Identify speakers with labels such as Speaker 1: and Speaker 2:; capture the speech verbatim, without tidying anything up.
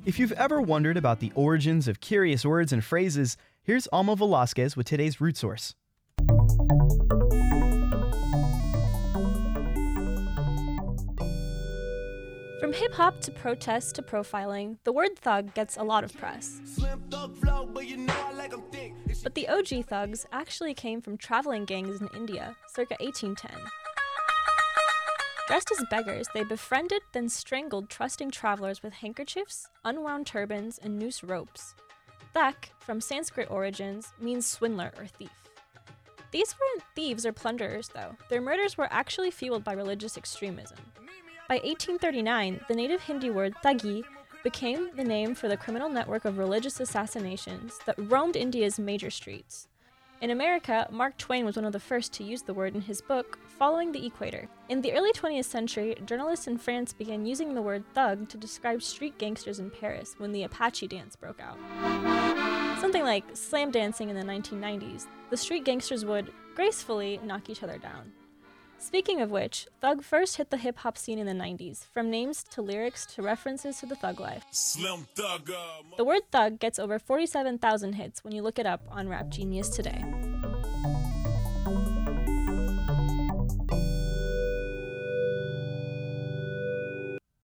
Speaker 1: If you've ever wondered about the origins of curious words and phrases, here's Alma Velasquez with today's root source.
Speaker 2: From hip-hop to protest to profiling, the word thug gets a lot of press. But the O G thugs actually came from traveling gangs in India, circa eighteen ten. Dressed as beggars, they befriended, then strangled trusting travelers with handkerchiefs, unwound turbans, and noose ropes. Thak, from Sanskrit origins, means swindler or thief. These weren't thieves or plunderers, though. Their murders were actually fueled by religious extremism. By eighteen thirty-nine, the native Hindi word thagi became the name for the criminal network of religious assassinations that roamed India's major streets. In America, Mark Twain was one of the first to use the word in his book, Following the Equator. In the early twentieth century, journalists in France began using the word thug to describe street gangsters in Paris when the Apache dance broke out. Something like slam dancing in the nineteen nineties, the street gangsters would gracefully knock each other down. Speaking of which, thug first hit the hip-hop scene in the nineties, from names to lyrics to references to the thug life. Slim thug, uh, the word thug gets over forty-seven thousand hits when you look it up on Rap Genius today.